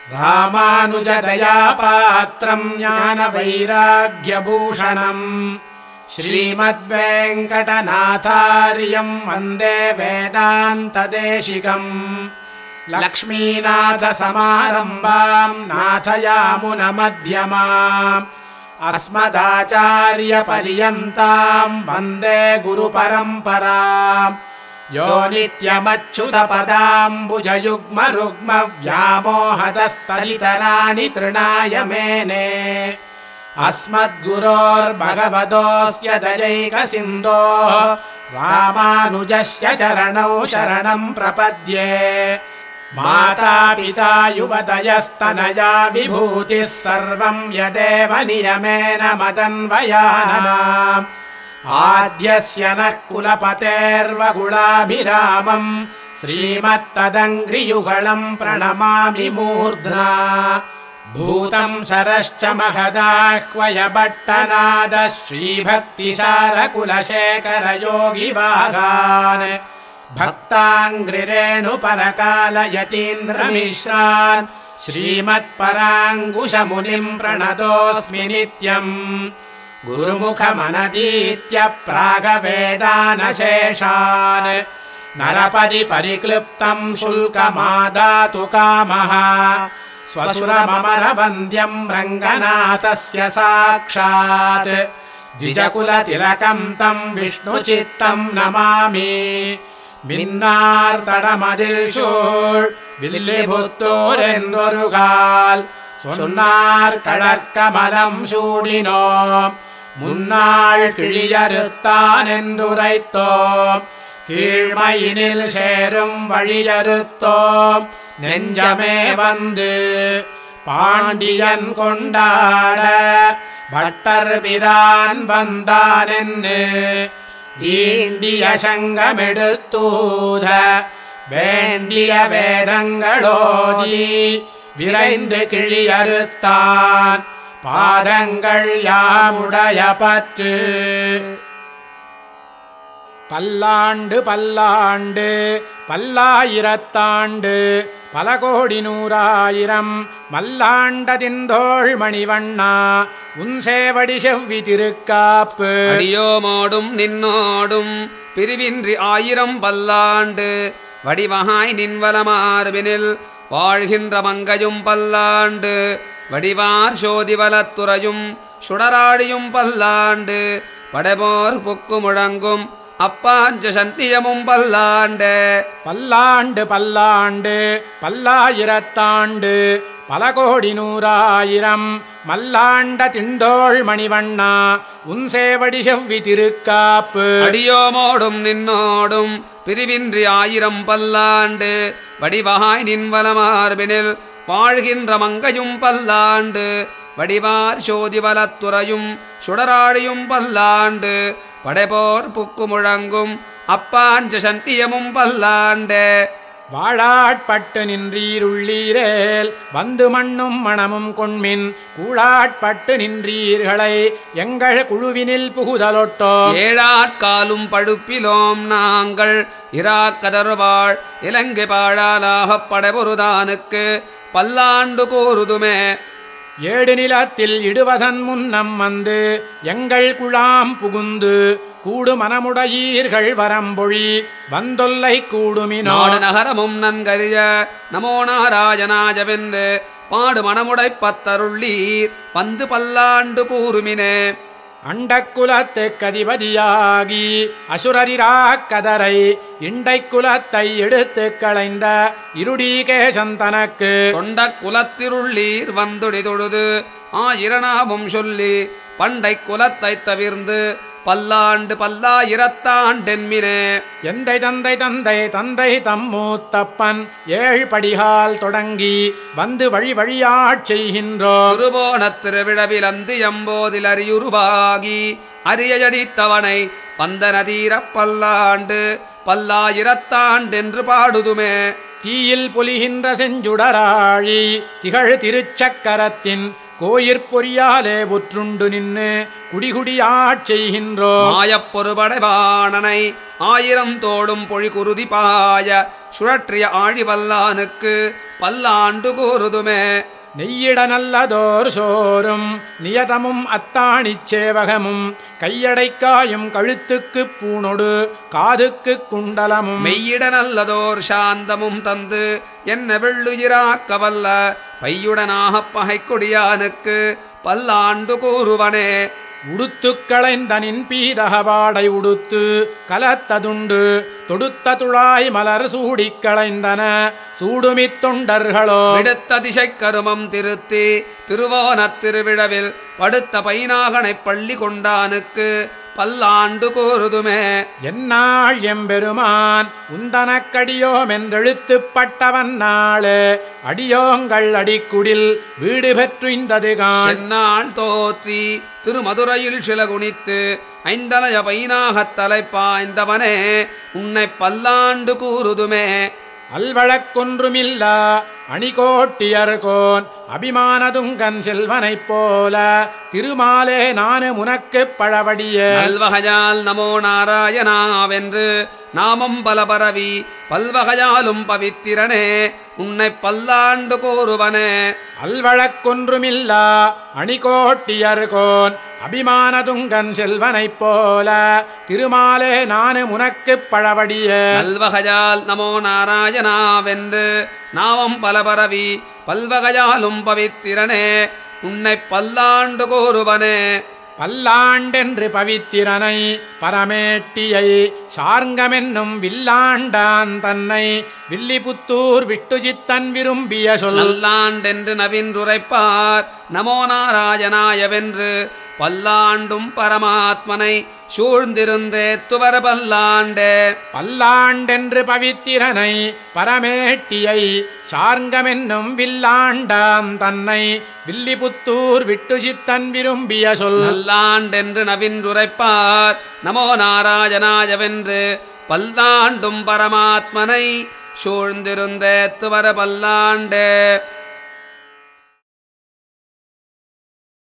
ராமானுஜதயாபாத்ரம் ஞானவைராக்யபூஷணம் ஸ்ரீமத்வேங்கடநாதார்யம் வந்தே வேதாந்ததேசிகம் லக்ஷ்மீநாதசமாரம்பாம் நாதயாமுனமத்யமாம் அஸ்மதாச்சார்யபர்யந்தாம் வந்தே குருபரம்பராம் யோ நித்யமச்சுதபதாம்புஜயுக்மருக்மவ்யாமோஹதஸ்ததிதராணி த்ருணாய மேனே அஸ்மத்குரோர்பகவதோஸ்ய தயைகசிந்தோः ராமானுஜஸ்ய சரணௌ சரணம் பிரபத்யே மாதா பிதா யுவதயஸ்தனயா விபூதிः சர்வம் யதேவ நியமேன மதன்வயானாம் ஆத்யஸ்ய நः குலபதேர்வகுலாபிராமம் ஸ்ரீமத்ததங்கிரியுகலம் பிரணமாமி மூர்த்னா பூதம் சரश्च மகதாஹ்வய பட்டநாத ஸ்ரீபக்திசாரகுலசேகர யோகிவாகான் भक्ताङ्घ्रिरेणुपरकालयतीन्द्रमिश्रान् श्रीमत्पराङ्कुशमुनिम् प्रणतोऽस्मि नित्यम् गुरुमुखमनदीत्य प्रागवेदानशेषान् नरपदि परिक्लृप्तम् शुल्कमादातु कामः स्वसुरममरवन्द्यम् रङ्गनाथस्य साक्षात् द्विजकुलतिलकम् तम् विष्णुचित्तम् नमामि மின்னார்தடமதில் சூழ் வில்லிபுத்தூர் என்றொருகால் சொன்னார் கடற்கமலம் சூடினோம் முன்னாள் கிழியறுத்தான் என்றுரைத்தோம் கீழ்மையினில் சேரும் வழியறுத்தோம் நெஞ்சமே வந்து பாண்டியன் கொண்டாட பட்டர் பிரான் வந்தான் என்று ஈண்டிய சங்கமெடுத்தூத வேண்டிய வேதங்களோதி விரைந்து கிழியறுத்தான் பாதங்கள் யாமுடைய பற்று பல்லாண்டு பல்லாண்டு பல்லாயிரத்தாண்டு பல கோடி நூறாயிரம் மல்லாண்டதிந்தோள் மணிவண்ணா உன் சேவடி செவ்வி திருக்காப்பு அடியோமோடும் நின்னோடும் பிரிவின்றி ஆயிரம் பல்லாண்டு வடிவகாய் நின்வலமார்பினில் வாழ்கின்ற மங்கையும் பல்லாண்டு வடிவார் சோதிவலத்துறையும் சுடராடியும் பல்லாண்டு படைபோர் புக்கு முழங்கும் அப்பாஞ்ச சன்னியமும் பல்லாண்டு பல்லாண்டு பல்லாண்டு பல்லாயிரத்தாண்டு பல கோடி நூறாயிரம் மல்லாண்ட திண்டோள் மணிவண்ணா உன் சேவடி செவ்வி திருக்காப்பு அடியோமோடும் நின்னோடும் பிரிவின்றி ஆயிரம் பல்லாண்டு வடிவகாய் நின்வலமார்பினில் வாழ்கின்ற மங்கையும் பல்லாண்டு வடிவார் சோதிவலத்துறையும் சுடராடியும் பல்லாண்டு படைபோர் புக்கு முழங்கும் அப்பாஞ்ச சன்னியமும் பல்லாண்டு வாழாட்பட்டு நின்றீருள்ளீரேல் வந்து மண்ணும் மணமும் கொண்மின் கூழாட்பட்டு நின்றீர்களை எங்கள் குழுவினில் புகுதலொட்டோ ஏழாட்காலும் பழுப்பிலோம் நாங்கள் இராக்கதர்வாள் இலங்கை பாழாலாகப் படைபொருதானுக்கு பல்லாண்டு கூறுதுமே ஏடு நிலத்தில் இடுவதன் முன்னம் வந்து எங்கள் குழாம் புகுந்து கூடு மனமுடையீர்கள் வரம்பொழி வந்தொல்லை கூடுமினோ நாடு நகரமும் நன்கறிய நமோ நாராயணாஜவென்று பாடு மனமுடை பத்தருள்ளீர் வந்து பல்லாண்டு கூறுமினே அண்டக்குலத்து கதிபதியாகி அசுரரிராக்கதரை இண்டை குலத்தை எடுத்து களைந்த இருடீகேசன் தனக்கு தொண்ட குலத்திருள்ளீர் வந்துடி தொழுது ஆயிரநாமும் சொல்லி பண்டை குலத்தை தவிர்ந்து பல்லாண்டு பல்லாயிரத்தாண்டென்மினே எந்தை தந்தை தந்தை தந்தை தம்மூத்தப்பன் ஏழ் படிகால் தொடங்கி வந்து வழி வழியாட் செய்கின்றோம் திருவோணத் திருவிழவில் அந்து எம்போதில் அறியுருவாகி அரியடித்தவனை பந்தனதீரப் பல்லாண்டு பல்லாயிரத்தாண்டென்று பாடுதுமே தீயில் பொலிகின்ற செஞ்சுடராழி திகழ் திருச்சக்கரத்தின் கோயிற்பொறியாலே ஒற்றுண்டு நின்று குடிகுடியாட் செய்கின்றோம். மாயப்பொருபடைவாணனை 1000 தோளும் பொழி குருதி பாய சுழற்றிய ஆழிவல்லானுக்கு பல்லாண்டு கூறுதுமே. நெய்யிட நல்லதோர் சோறும் நியதமும் அத்தாணிச் சேவகமும் கையடைக்காயும் கழுத்துக்குப் பூணொடு காதுக்குக் குண்டலமும் மெய்யிட நல்லதோர் சாந்தமும் தந்து என்ன வெள்ளுயிராக்க வல்ல பையுடனாகப் பகைக்கொடியானுக்கு பல்லாண்டு கூறுவனே. உடுத்துக் களைந்தனின் பீதகவாடை உடுத்து கலத்ததுண்டு தொடுத்த துழாய் மலர் சூடிக் களைந்தன சூடுமித் தொண்டர்களோ. விடுத்த திசைக் கருமம் திருத்தி திருவோணத் திருவிழவில் படுத்த பைனாகனைப் பள்ளி கொண்டானுக்கு பல்லாண்டு கூறுதுமே. என்னாள் எம்பெருமான் உந்தனக்கடியோம் என்றெழுத்துப்பட்டவன் நாளே அடியோங்கள் அடிக்குடில் வீடு பெற்றுந்ததுகான். சென்னாள் தோற்றி திருமதுரையில் சிலகுனித்து ஐந்தலைய பைனாகத் தலைப்பாய்ந்தவனே உன்னை பல்லாண்டு கூறுதுமே. அல்வழக்கொன்றுமில்லா அணிகோட்டியர்கோன் அபிமானதுங்கன் செல்வனைப் போல திருமாலே நானு முனக்குப் பழவடிய. பல்வகையால் நமோ நாராயணாவென்று நாமம் பல பரவி பல்வகையாலும் பவித்திரனே உன்னை பல்லாண்டு கூறுவனே. அல்வழக்கொன்றுமில்லா அணிகோட்டியர்கோன் அபிமானதுங்கன் செல்வனைப் போல திருமாலே நானு முனக்குப் பழவடிய. பல்வகையால் நமோ நாராயணாவென்று நாமம் பல பரவி பல்வகையாலும் பவித்திரனே உன்னை பல்லாண்டு கூறுவனே. பல்லாண்டென்று பவித்திரனை பரமேட்டியை சார்ங்கமென்னும் வில்லாண்டான் தன்னை வில்லிபுத்தூர் விட்டுஜித்தன் விரும்பிய சொல். நல்லாண்டென்று நவின்றுரைப்பார் நமோ நாராயணாயவென்று பல்லாண்டும் பரமாத்மனை சூழ்ந்திருந்தே துவர பல்லாண்டே. பல்லாண்டென்று பவித்திரனை பரமேட்டியை சார்ங்கமென்னும் வில்லாண்டான் தன்னை வில்லிபுத்தூர் விட்டுஜித்தன் விரும்பிய சொல். நல்லாண்டென்று நவின்றுரைப்பார் நமோ நாராயணாயவென்று பல்லாண்டும் பரமாத்மனை சூழ்ந்திருந்தே துவர பல்லாண்டே.